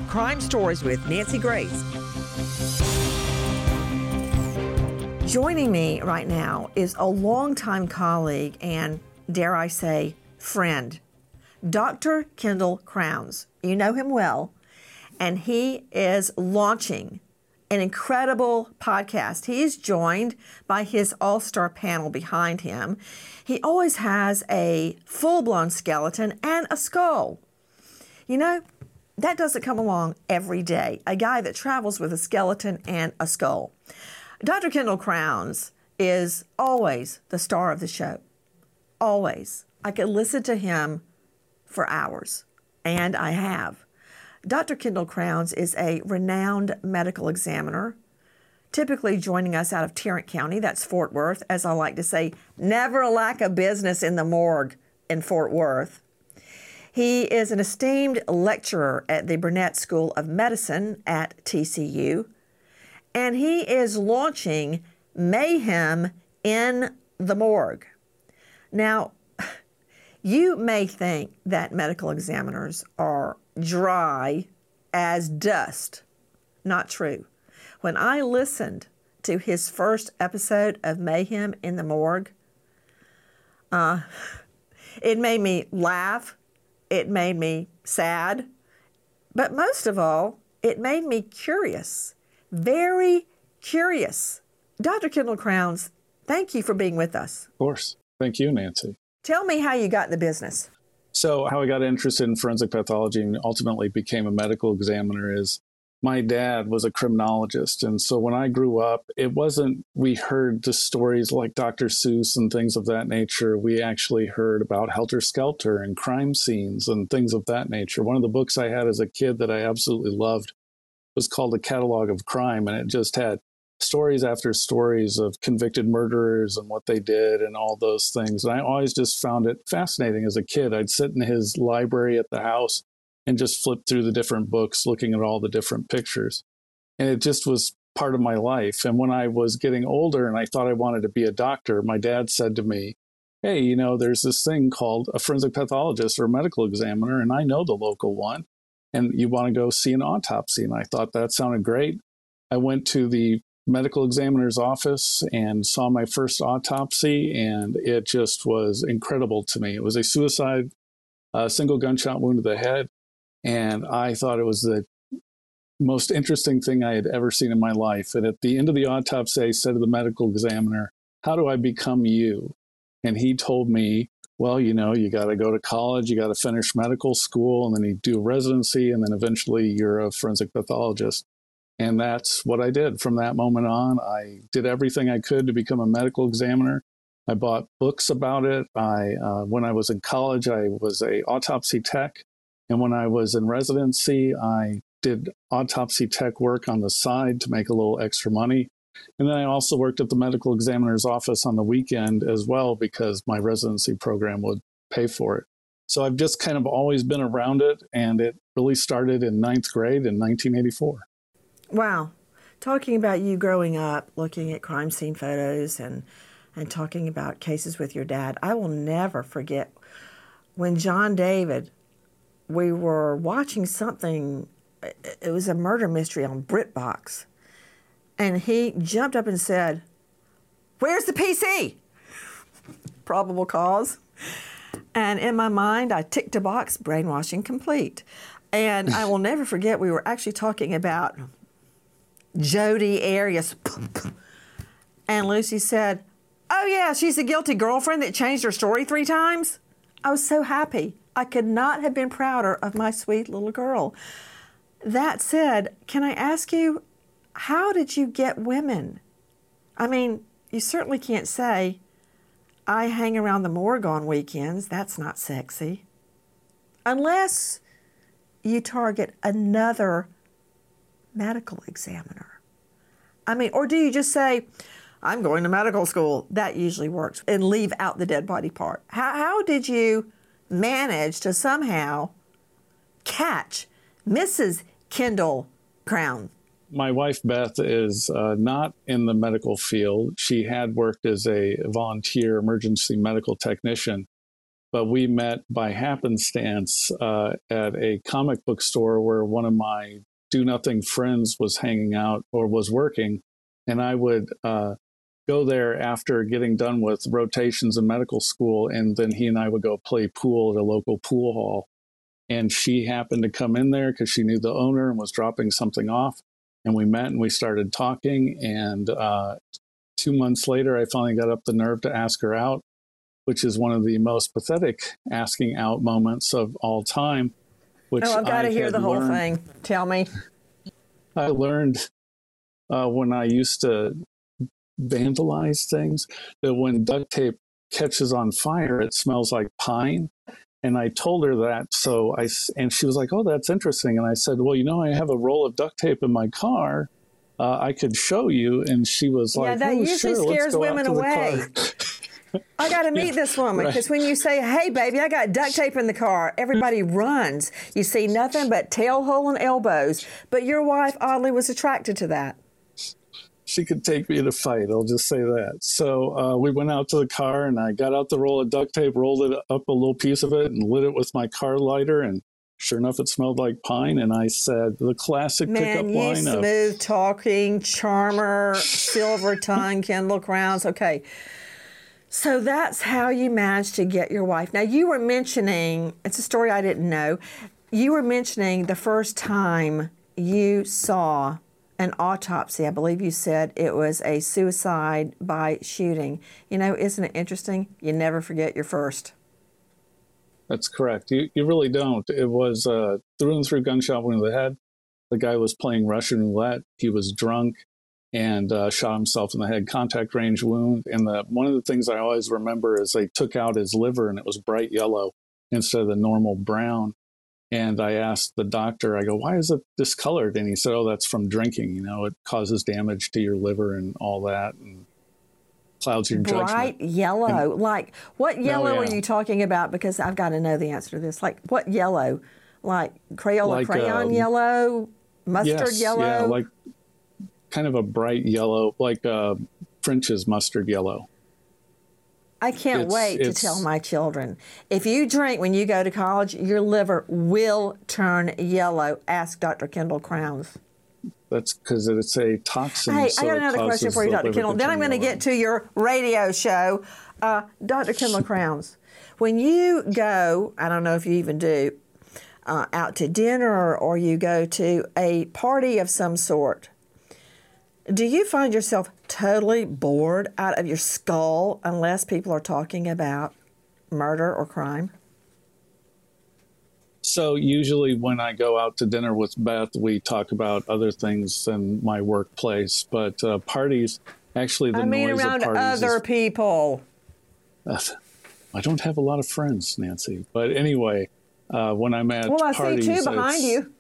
Crime Stories with Nancy Grace. Joining me right now is a longtime colleague and, dare I say, friend, Dr. Kendall Crowns. You know him well, and he is launching an incredible podcast. He is joined by his all-star panel behind him. He always has a full-blown skeleton and a skull. You know, that doesn't come along every day. A guy that travels with a skeleton and a skull. Dr. Kendall Crowns is always the star of the show. Always. I could listen to him for hours, and I have. Dr. Kendall Crowns is a renowned medical examiner, typically joining us out of Tarrant County, that's Fort Worth. As I like to say, never a lack of business in the morgue in Fort Worth. He is an esteemed lecturer at the Burnett School of Medicine at TCU, and he is launching Mayhem in the Morgue. Now, you may think that medical examiners are dry as dust. Not true. When I listened to his first episode of Mayhem in the Morgue, it made me laugh. It made me sad. But most of all, it made me curious. Very curious. Dr. Kendall Crowns, thank you for being with us. Of course. Thank you, Nancy. Tell me how you got in the business. So how I got interested in forensic pathology and ultimately became a medical examiner is my dad was a criminologist. And so when I grew up, it wasn't, we heard the stories like Dr. Seuss and things of that nature. We actually heard about Helter Skelter and crime scenes and things of that nature. One of the books I had as a kid that I absolutely loved was called The Catalog of Crime. And it just had stories after stories of convicted murderers and what they did and all those things. And I always just found it fascinating as a kid. I'd sit in his library at the house and just flip through the different books, looking at all the different pictures. And it just was part of my life. And when I was getting older and I thought I wanted to be a doctor, my dad said to me, hey, you know, there's this thing called a forensic pathologist or a medical examiner, and I know the local one, and you want to go see an autopsy. And I thought that sounded great. I went to the medical examiner's office and saw my first autopsy, and it just was incredible to me. It was a suicide, single gunshot wound to the head. And I thought it was the most interesting thing I had ever seen in my life. And at the end of the autopsy, I said to the medical examiner, how do I become you? And he told me, well, you know, you got to go to college, you got to finish medical school, and then you do a residency, and then eventually you're a forensic pathologist. And that's what I did. From that moment on, I did everything I could to become a medical examiner. I bought books about it. When I was in college, I was an autopsy tech. And when I was in residency, I did autopsy tech work on the side to make a little extra money. And then I also worked at the medical examiner's office on the weekend as well, because my residency program would pay for it. So I've just kind of always been around it. And it really started in 9th grade in 1984. Wow. Talking about you growing up, looking at crime scene photos and talking about cases with your dad, I will never forget when John David, we were watching something, it was a murder mystery on BritBox, and he jumped up and said, where's the PC? Probable cause. And in my mind, I ticked a box, brainwashing complete. And I will never forget, we were actually talking about Jodi Arias. And Lucy said, oh yeah, she's the guilty girlfriend that changed her story 3 times. I was so happy. I could not have been prouder of my sweet little girl. That said, can I ask you, how did you get women? I mean, you certainly can't say, I hang around the morgue on weekends. That's not sexy. Unless you target another medical examiner. I mean, or do you just say, I'm going to medical school? That usually works, and leave out the dead body part. How did you manage to somehow catch Mrs. Kendall Crown? My wife, Beth, is not in the medical field. She had worked as a volunteer emergency medical technician but we met by happenstance at a comic book store where one of my do-nothing friends was hanging out or was working, and I would go there after getting done with rotations in medical school, and then he and I would go play pool at a local pool hall. And she happened to come in there because she knew the owner and was dropping something off. And we met and we started talking. And 2 months later, I finally got up the nerve to ask her out, which is one of the most pathetic asking out moments of all time. Which I've got to hear the whole thing. Tell me. I learned when I used to vandalize things that when duct tape catches on fire, it smells like pine. And I told her that. And she was like, "Oh, that's interesting." And I said, "Well, I have a roll of duct tape in my car. I could show you." And she was like, "Yeah, that usually scares women away." I got to meet this woman, because when you say, "Hey, baby, I got duct tape in the car," everybody runs. You see nothing but tail hole and elbows. But your wife oddly was attracted to that. She could take me in a fight, I'll just say that. So we went out to the car, and I got out the roll of duct tape, rolled it up a little piece of it, and lit it with my car lighter. And sure enough, it smelled like pine. And I said, the classic pickup line of... smooth talking, charmer, silver tongue, Kendall Crowns. Okay. So that's how you managed to get your wife. Now, you were mentioning, it's a story I didn't know, you were mentioning the first time you saw an autopsy. I believe you said it was a suicide by shooting. Isn't it interesting? You never forget your first. That's correct. You really don't. It was through and through gunshot wound to the head. The guy was playing Russian roulette. He was drunk and shot himself in the head, contact range wound. And one of the things I always remember is they took out his liver, and it was bright yellow instead of the normal brown. And I asked the doctor, I go, "Why is it discolored?" And he said, "Oh, that's from drinking. It causes damage to your liver and all that, and clouds your judgment." Bright yellow. Like, what yellow are you talking about? Because I've got to know the answer to this. Like, what yellow? Like Crayola crayon yellow? Mustard yellow? Yeah, like kind of a bright yellow, like French's mustard yellow. I can't wait to tell my children. If you drink when you go to college, your liver will turn yellow. Ask Dr. Kendall Crowns. That's because it's a toxin. Hey, I got another question for you, Dr. Kendall. Then I'm going to get to your radio show. Dr. Kendall Crowns, when you go, I don't know if you even do, out to dinner or you go to a party of some sort, do you find yourself totally bored out of your skull unless people are talking about murder or crime? So usually when I go out to dinner with Beth, we talk about other things than my workplace. But parties, actually the noise of parties around other people. I don't have a lot of friends, Nancy. But anyway, when I'm at parties... Well, I see two behind you.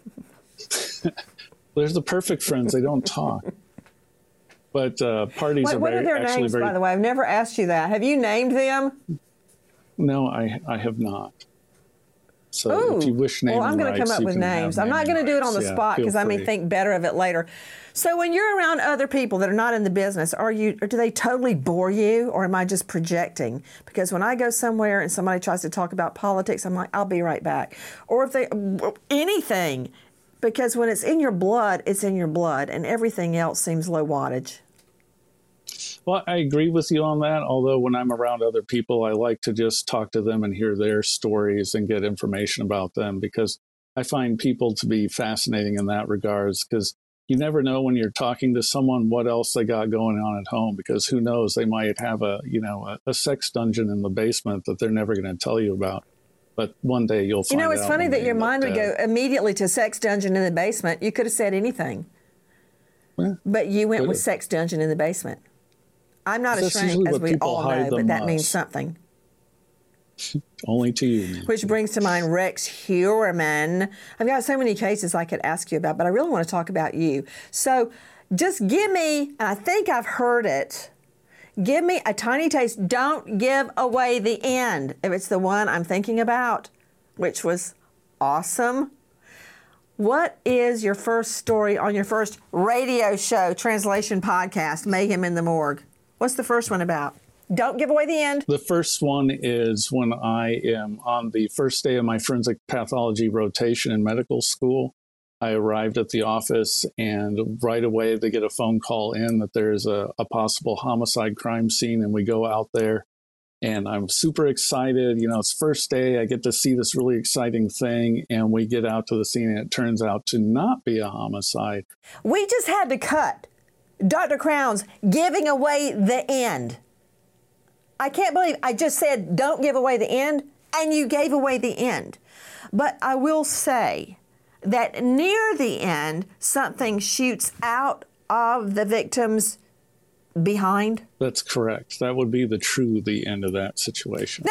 There's the perfect friends. They don't talk. But parties are very... What are their names, by the way? I've never asked you that. Have you named them? No, I have not. So if you wish name I'm going to come up with names. I'm not going to do it on the spot because I may think better of it later. So when you're around other people that are not in the business, or do they totally bore you, or am I just projecting? Because when I go somewhere and somebody tries to talk about politics, I'm like, I'll be right back. Or if anything. Because when it's in your blood, it's in your blood, and everything else seems low wattage. Well, I agree with you on that, although when I'm around other people, I like to just talk to them and hear their stories and get information about them, because I find people to be fascinating in that regards, because you never know when you're talking to someone what else they got going on at home, because who knows, they might have a sex dungeon in the basement that they're never going to tell you about. But one day you'll find out. It's funny that your mind would go immediately to sex dungeon in the basement. You could have said anything. Yeah, but you went with sex dungeon in the basement. I'm not a shrink, as we all know, but that means something. Only to you. Nancy. Which brings to mind Rex Heuermann. I've got so many cases I could ask you about, but I really want to talk about you. So just give me, and I think I've heard it, give me a tiny taste. Don't give away the end if it's the one I'm thinking about, which was awesome. What is your first story on your first radio show, translation podcast, Mayhem in the Morgue? What's the first one about? Don't give away the end. The first one is when I am on the first day of my forensic pathology rotation in medical school. I arrived at the office, and right away they get a phone call in that there's a possible homicide crime scene, and we go out there. And I'm super excited. You know, it's first day. I get to see this really exciting thing. And we get out to the scene, and it turns out to not be a homicide. We just had to cut Dr. Crowns giving away the end. I can't believe I just said don't give away the end, and you gave away the end. But I will say that near the end, something shoots out of the victim's behind. That's correct. That would be the end of that situation.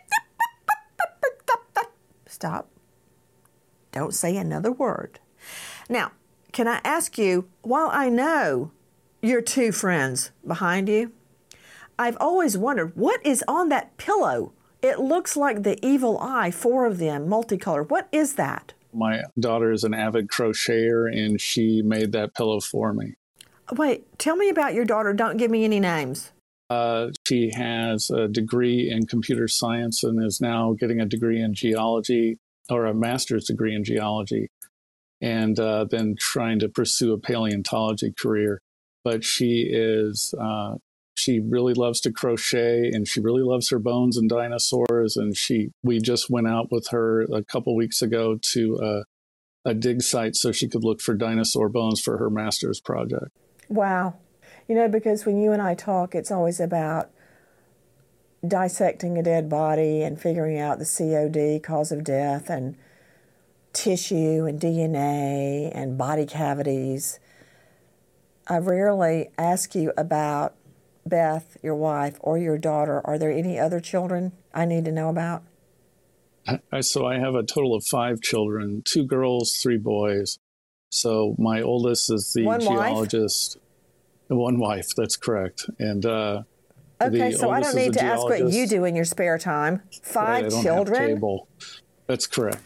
Stop. Don't say another word. Now, can I ask you, while I know your two friends behind you, I've always wondered what is on that pillow. It looks like the evil eye, 4 of them, multicolored. What is that? My daughter is an avid crocheter, and she made that pillow for me. Wait, tell me about your daughter. Don't give me any names. She has a degree in computer science and is now getting a degree in geology, or a master's degree in geology, and then trying to pursue a paleontology career. But she really loves to crochet, and she really loves her bones and dinosaurs. And we just went out with her a couple weeks ago to a dig site so she could look for dinosaur bones for her master's project. Wow. You know, because when you and I talk, it's always about dissecting a dead body and figuring out the COD, cause of death, and tissue and DNA and body cavities. I rarely ask you about Beth, your wife, or your daughter. Are there any other children I need to know about? So I have a total of 5 children, 2 girls, 3 boys. So my oldest is the geologist. One wife, that's correct. And okay, so I don't need to ask what you do in your spare time. 5 children? Have cable. That's correct.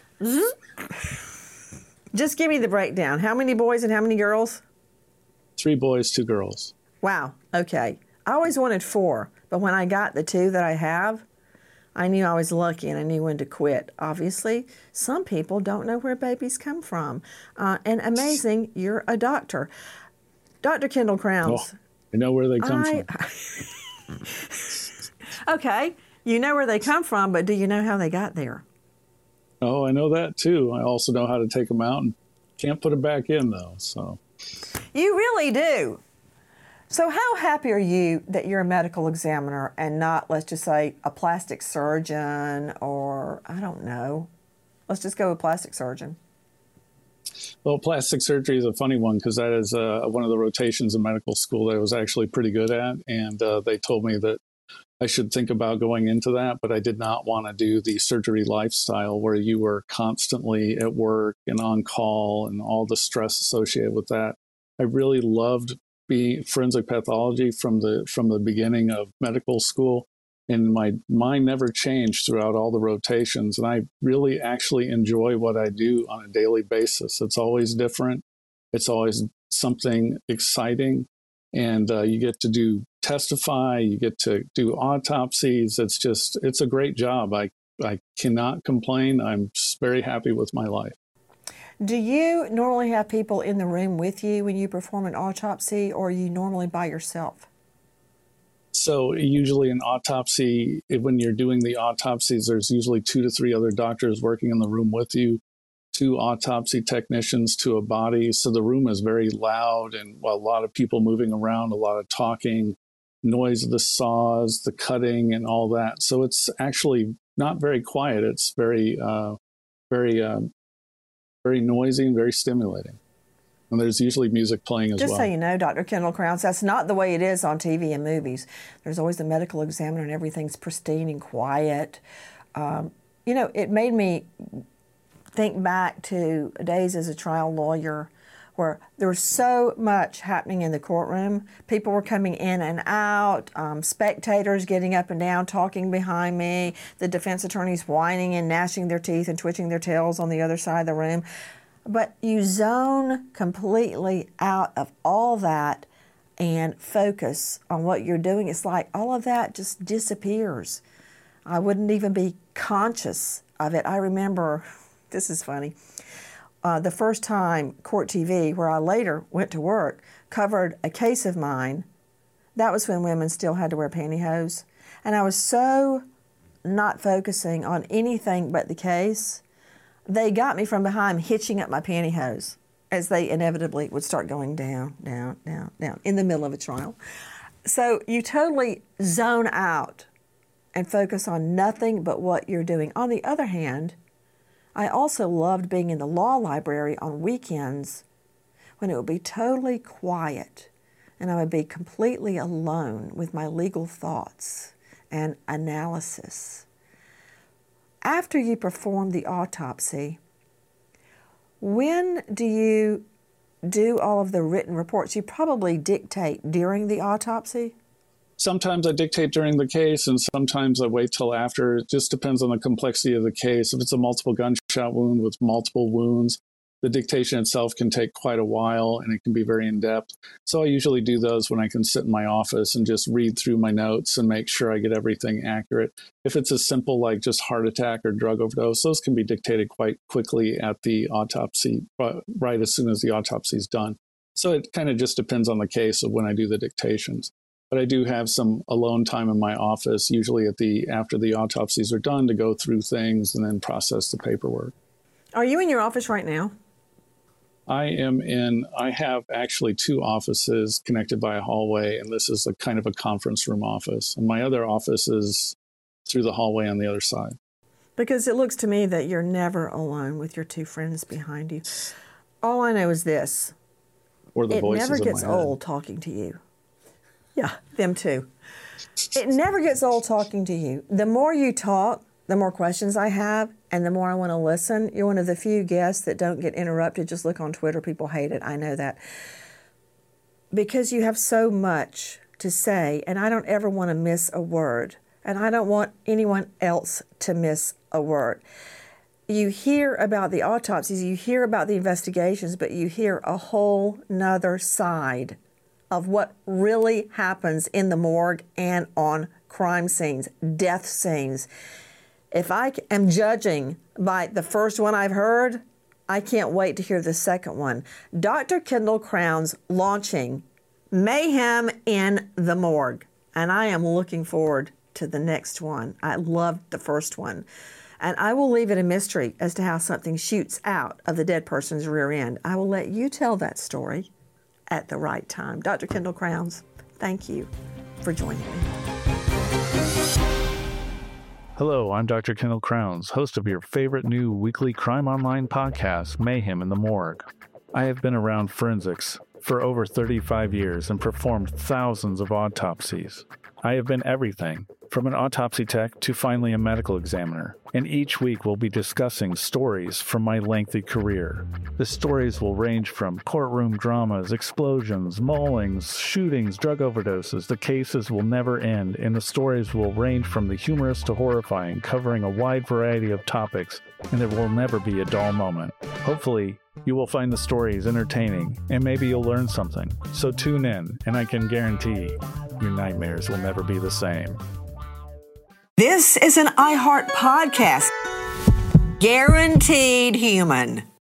Just give me the breakdown. How many boys and how many girls? 3 boys, 2 girls. Wow, okay. I always wanted 4, but when I got the 2 that I have, I knew I was lucky and I knew when to quit. Obviously, some people don't know where babies come from. And amazing, you're a doctor. Dr. Kendall Crowns. Oh, I know where they come from. Okay, you know where they come from, but do you know how they got there? Oh, I know that too. I also know how to take them out, and can't put them back in though. So you really do. So how happy are you that you're a medical examiner and not, let's just say, a plastic surgeon, or I don't know. Let's just go with plastic surgeon. Well, plastic surgery is a funny one because that is one of the rotations in medical school that I was actually pretty good at. And they told me that I should think about going into that, but I did not want to do the surgery lifestyle where you were constantly at work and on call and all the stress associated with that. I really loved being forensic pathology from the beginning of medical school. And my mind never changed throughout all the rotations. And I really actually enjoy what I do on a daily basis. It's always different. It's always something exciting. And you get to testify, you get to do autopsies. It's a great job. I cannot complain. I'm just very happy with my life. Do you normally have people in the room with you when you perform an autopsy, or are you normally by yourself? So usually an autopsy, when you're doing the autopsies, there's usually 2 to 3 other doctors working in the room with you, 2 autopsy technicians to a body. So the room is very loud and a lot of people moving around, a lot of talking, noise of the saws, the cutting and all that. So it's actually not very quiet. It's very noisy and very stimulating. And there's usually music playing as well. Just so you know, Dr. Kendall Crowns, that's not the way it is on TV and movies. There's always the medical examiner and everything's pristine and quiet. It made me think back to days as a trial lawyer where there was so much happening in the courtroom. People were coming in and out, spectators getting up and down, talking behind me, the defense attorneys whining and gnashing their teeth and twitching their tails on the other side of the room. But you zone completely out of all that, and focus on what you're doing, it's like all of that just disappears. I wouldn't even be conscious of it. I remember, this is funny, the first time Court TV, where I later went to work, covered a case of mine. That was when women still had to wear pantyhose. And I was so not focusing on anything but the case, they got me from behind hitching up my pantyhose as they inevitably would start going down, down, down, down in the middle of a trial. So you totally zone out and focus on nothing but what you're doing. On the other hand, I also loved being in the law library on weekends when it would be totally quiet and I would be completely alone with my legal thoughts and analysis. After you perform the autopsy, when do you do all of the written reports? You probably dictate during the autopsy? Sometimes I dictate during the case, and sometimes I wait till after. It just depends on the complexity of the case. If it's a multiple gunshot wound with multiple wounds, the dictation itself can take quite a while, and it can be very in-depth. So I usually do those when I can sit in my office and just read through my notes and make sure I get everything accurate. If it's as simple like just heart attack or drug overdose, those can be dictated quite quickly at the autopsy, right as soon as the autopsy is done. So it kind of just depends on the case of when I do the dictations. But I do have some alone time in my office, usually after the autopsies are done, to go through things and then process the paperwork. Are you in your office right now? I have actually 2 offices connected by a hallway, and this is a kind of a conference room office. And my other office is through the hallway on the other side. Because it looks to me that you're never alone with your 2 friends behind you. All I know is this. Or the voices in my head. It never gets old talking to you. Yeah, them too. It never gets old talking to you. The more you talk, the more questions I have, and the more I want to listen. You're one of the few guests that don't get interrupted. Just look on Twitter. People hate it. I know that. Because you have so much to say, and I don't ever want to miss a word. And I don't want anyone else to miss a word. You hear about the autopsies, you hear about the investigations, but you hear a whole nother side of what really happens in the morgue and on crime scenes, death scenes. If I am judging by the first one I've heard, I can't wait to hear the second one. Dr. Kendall Crowns launching Mayhem in the Morgue, and I am looking forward to the next one. I loved the first one. And I will leave it a mystery as to how something shoots out of the dead person's rear end. I will let you tell that story at the right time. Dr. Kendall Crowns, thank you for joining me. Hello, I'm Dr. Kendall Crowns, host of your favorite new weekly crime online podcast, Mayhem in the Morgue. I have been around forensics for over 35 years and performed thousands of autopsies. I have been everything, from an autopsy tech to finally a medical examiner, and each week we'll be discussing stories from my lengthy career. The stories will range from courtroom dramas, explosions, maulings, shootings, drug overdoses. The cases will never end, and the stories will range from the humorous to horrifying, covering a wide variety of topics, and there will never be a dull moment. Hopefully, you will find the stories entertaining, and maybe you'll learn something. So tune in, and I can guarantee your nightmares will never be the same. This is an iHeart podcast. Guaranteed human.